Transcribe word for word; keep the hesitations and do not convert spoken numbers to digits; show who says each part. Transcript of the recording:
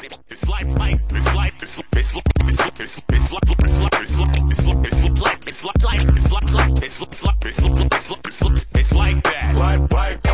Speaker 1: It's like like it's like it's it's it's it's it's like it's like it's like it's like it's like it's like it's like it's like it's like it's like it's like it's like that. Like like